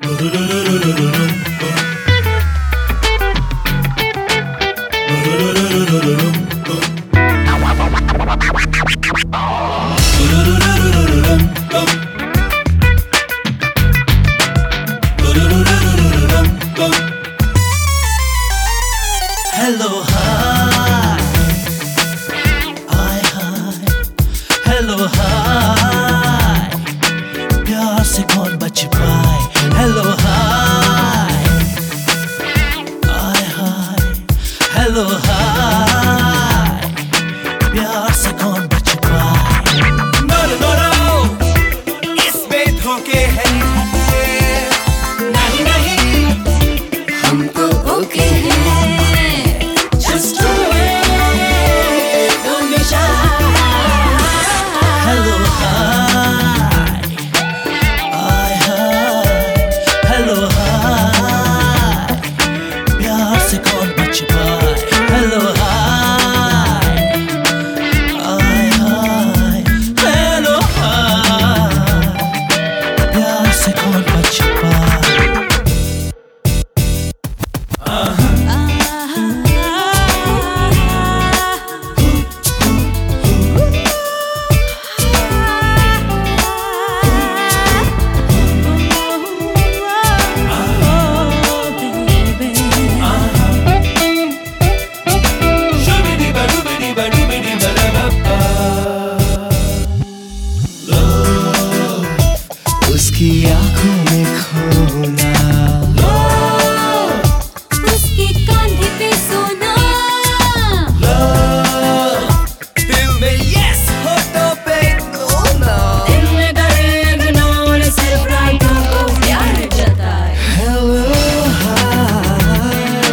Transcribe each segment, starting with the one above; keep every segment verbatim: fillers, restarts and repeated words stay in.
Hello, hi, hi, hi, hello, hi, प्यार से कौन बच पाए? Hello, hi, hi, hi, hello, hi, प्यार से कौन बच पाए? No, no, no, no, इसमें धोखे हैं। नहीं, नहीं, हम तो ओके हैं। just do it, don't be shy। Hello, hi, hi, hi, hello, hi, प्यार से कौन बच पाए? Hello, hi, hi, hi, hello, hi, प्यार से कौन बच पाए? उसकी आंखों में खोना, उसके कांधे पे सोना, दिल में yes होठों पे no। दिल में दर्द इग्नोर सिर्फ रातों को प्यार जताए। hello, hi,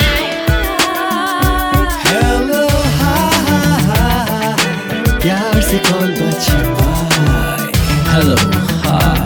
hello, hi, प्यार से कौन बच पाए? Hello, hi,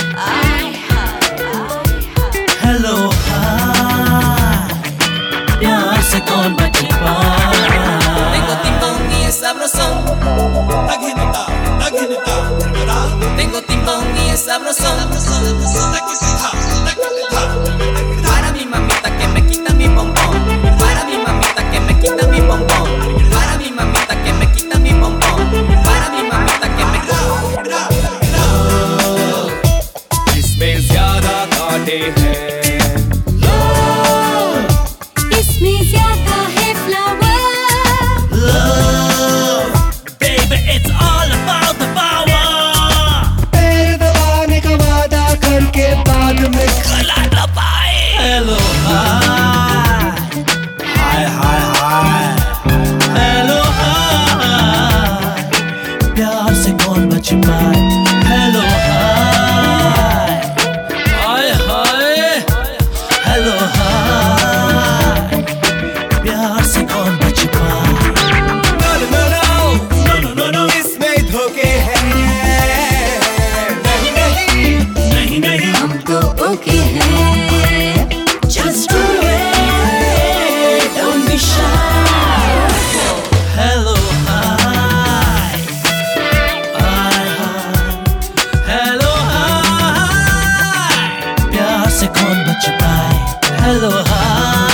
hello, hi, प्यार से कौन बच पाए? Tengo timbón y es sabrosón. Taginita, taginita, taginita, Tengo timbón y es sabrosón. tagisita, tagisita, Para mi mamita que me quita mi bombón. Para mi mamita que me quita mi bombón. Para mi mamita que me quita mi bombón. Para mi mamita que me इसमें ज्यादा कांटे हैं। इसमें ज्यादा है flower. Love, baby, it's all about the power. पैर दबाने का वादा करके बाद में गला दबाए। Hello, hi, hi, hi, hi, hello, hi, प्यार से कौन बच पाए? Hello, hi, hi, hi, hello, hi, प्यार से कौन बच पाए? no, no, no, no, No, no, no, no, इसमें धोखे हैं। नहीं, नहीं, नहीं, नहीं, हम तो ओके हैं। Just do it, don't be shy। hello, hi, hi, hi, hello, hi, प्यार से कौन बच पाए? Hello, hi,